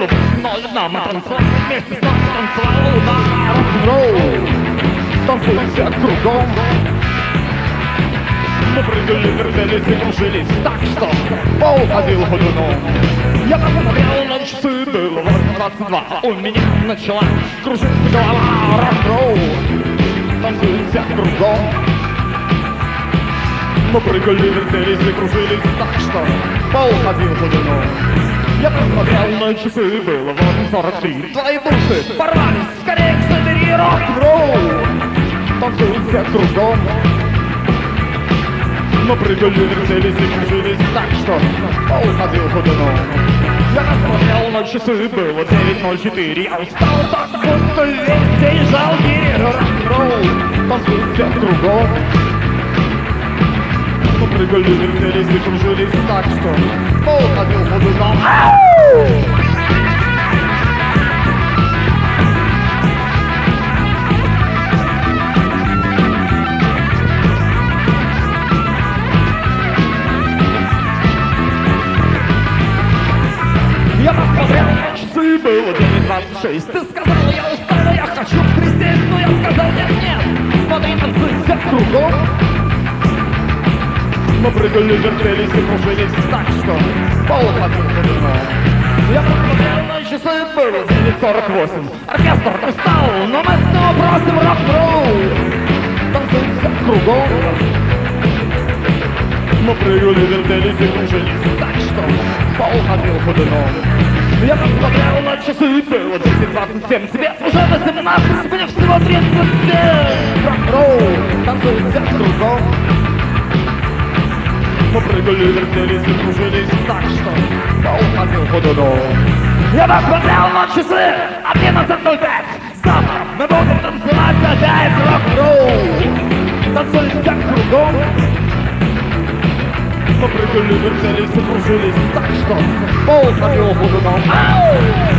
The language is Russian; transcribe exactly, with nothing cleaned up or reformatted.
было ноль, нам мы танцевали вместе с нами, танцевала луна. Рок-н-ролл, танцуем все кругом. Мы прыгали, вертелись и кружились так, что пол ходил ходуном. Я посмотрел на часы, было восемь двадцать два, у меня начала кружиться голова. Рок-н-ролл, танцуем все кругом. Мы прыгали, вертелись и кружились так, что пол ходил ходуном. Я посмотрел на часы, было восемь сорок три. Твои буксы порвались, скорее к собери. Рок-н-ролл, танцуем все кругом. Мы прыгали, вертелись и кружились так, что пол ходил ходуном. Я посмотрел на часы, было девять ноль четыре. Я устал так, будто весь день жалкий. Рок-н-ролл, танцуем все кругом. Мы прыгали, вертелись и кружились так, что пол ходил ходуном. Я посмотрел на часы, было девять двадцать шесть. Ты сказала, я устала, я хочу присесть, но я сказал, нет, нет, смотри, танцуй все кругом. Мы прыгали, вертелись и кружились так, что пол ходил ходуном. Я посмотрел на часы, было девять сорок восемь. Оркестр устал, но мы снова просим рок-н-ролл. Танцуй все кругом. Мы прыгали, вертелись и кружились так, что пол ходил ходуном. Я посмотрел на часы, было десять двадцать семь. Тебе уже восемнадцать, мне всего тридцать семь. Рок-н-ролл, танцуй все кругом. Мы прыгали, вертелись и кружились так, что пол ходил ходуном. Я посмотрел на часы, одиннадцать ноль пять. Завтра мы будем танцевать опять. Рок-н-ролл, танцуй все кругом. Мы прыгали, вертелись и кружились так, что пол ходил ходуном.